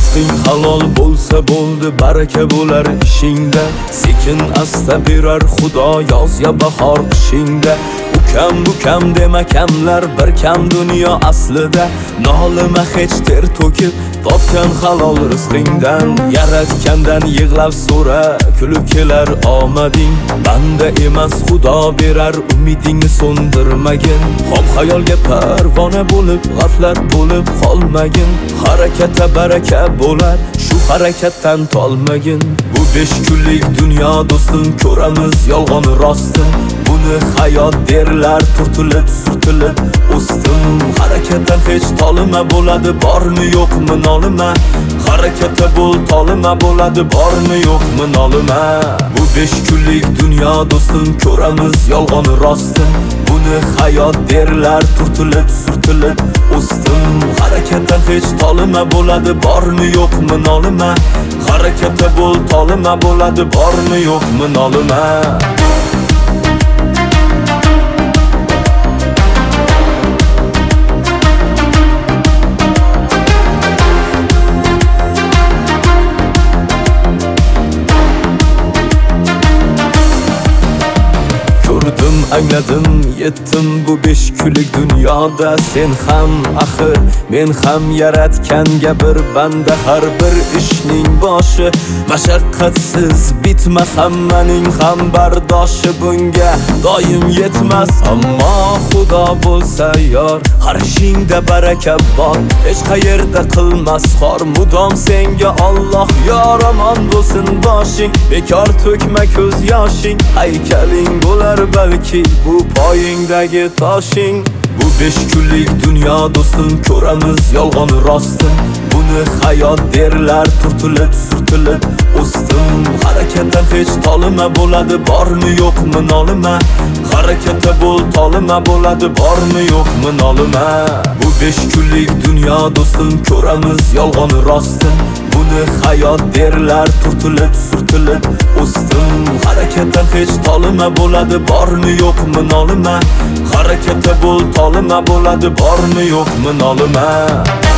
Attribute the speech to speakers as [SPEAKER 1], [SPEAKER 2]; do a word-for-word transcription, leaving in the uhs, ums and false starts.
[SPEAKER 1] rizqing halol bo'lsa bo'ldi, baraka bo'lar ishingda. Sekin asta berar Xudo yoz ya bahor qishingda. Ukam bukam dema kamlar, bir kam dunyo aslida. Nolima hech ter to'kib topgan halol rizqingdan. Yaratgandan yig'lab so'ra, kulib kelar omading. Banda emas Xudo berar, umidingni so'ndirmagin. Xom xayolga parvona bo'lib, g'aflat bo'lib qolmagin. Harakatda baraka bo'lar, shu harakatdan tolmagin. Bu besh kunlik dunyo do'stim, ko'ramiz yolg'on rostni. Buni hayot derlar, turtilib surtilib o'sdim. Harakatdan hech tolima bo'ladi, bormi yo'qmi nolima. Harakatda bo'l, tolima bo'ladi, bormi yo'qmi nolima. Bu besh kunlik dunyo do'stim, ko'ramiz yolg'on rostni. Buni hayot derlar, turtilib surtilib o'sdim. Harakatdan hech tolima bo'ladi, bormi yo'qmi nolima. Harakatda bo'l, tolima bo'ladi, bormi yo'qmi nolima. Angladim, yettim bu besh kunlik dunyoda. Sen ham axir, men ham yaratganga bir banda. Har bir ishning boshi mashaqqatsiz bitmas, hammaning ham bardoshi bunga doim yetmas. Ammo Xudo bo'lsa yor, har ishingda baraka bor. Hech qayerda qilmas xor, mudom senga Alloh yor. Omon bo'lsin boshing, bekor to'kma ko'z yoshing. Haykaling bo'lar balki bu poyingdagi toshing. Bu besh kunlik dunyo do'stim, ko'ramiz yolg'on rostni. Buni hayot derlar, turtilib surtilib o'sdim. Harakatdan hech tolima bo'ladi, bormi yo'qmi nolima. Harakatda bo'l, tolima bo'ladi, bormi yo'qmi nolima. Bu besh kunlik dunyo do'stim, ko'ramiz yolg'on rostni. Buni hayot derlar, turtilib surtilib o'sdim. Harakatdan hech tolima bo'ladi, bormi yo'qmi nolima. Harakatda bo'l, tolima bo'ladi, bormi yo'qmi nolima.